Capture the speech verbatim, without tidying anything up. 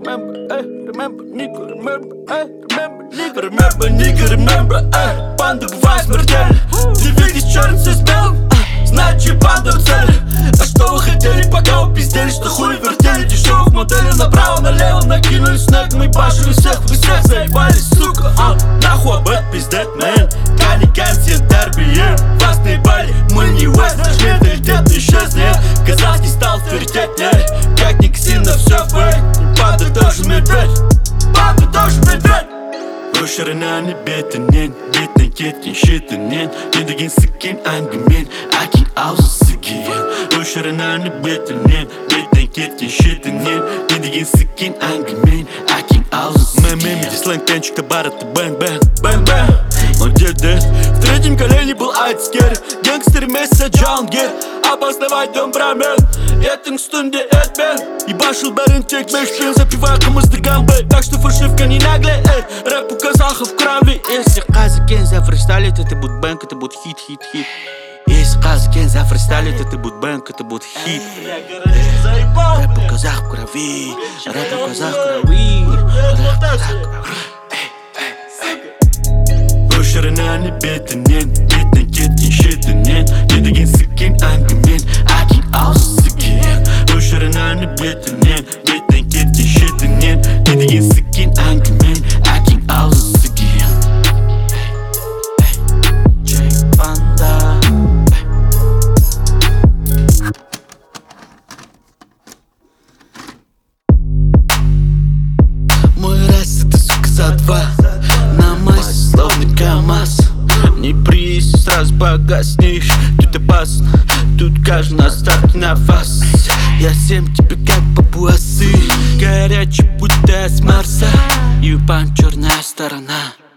remember, ey, remember, nigga, remember, ey, remember, nigga, remember, nigga, remember, ey, банда бывает смертельна. Ты видишь черный цвет с белым, значит банда в цели. А что вы хотели, пока вы пиздели, что хуй вертели? Дешевых моделей направо-налево накинули снег, мы башили всех, вы всех заебались, сука, а нахуй об этом пиздет, мэн. Каниканси, тербиен, вас наебали, мы не Уэст, наш менталитет исчезнет. Казахский стал авторитетнее, как Никсина, все фейк. Банда тоже медведь, банда тоже медведь. Ruşarına betinen, beten ketken şitinen. Dediğin sıkın angemen, akin ağzı sıkıyan. Ruşarına betinen, beten ketken şitinen. Dediğin sıkın angemen, akin ağzı sıкыян. Мем, где сленг пенчик-то барата, бэнг-бэнг, бэнг-бэнг. Он где-то в третьем колене был айтскер. Гангстер месяца Джангер, обосновать дом брамен. Ятинг стунде этмен, ебашил барин тек мешпин. Запивая кому-то гамбы, так что фальшивка не нагле, эй. Рэп у казахов в крови. Если казакен зафристайлит, это будет бэнк, это будет хит, хит, хит. Если казакен зафристайлит, это будет бэнк, это будет хит. Рэп у казах в крови, рэп у казах в крови, рэп у казах в крови. Ruşarına betinen, beten ketken şitinen. Dediğin sıkın angemen, akin ağzı sıkıyan. Ruşarına betinen, beten ketken şitinen. Dediğin sıkın angemen, akin ağzı sıkıyan. Джей Банда. Мой раз это сука за два. На массе словно КамАЗ. Не приезд, сразу погаснешь. Тут опасно, тут каждый на старте на фас. Я всем тебе как папуасы. Горячий, будто с Марса. Юбан черная сторона.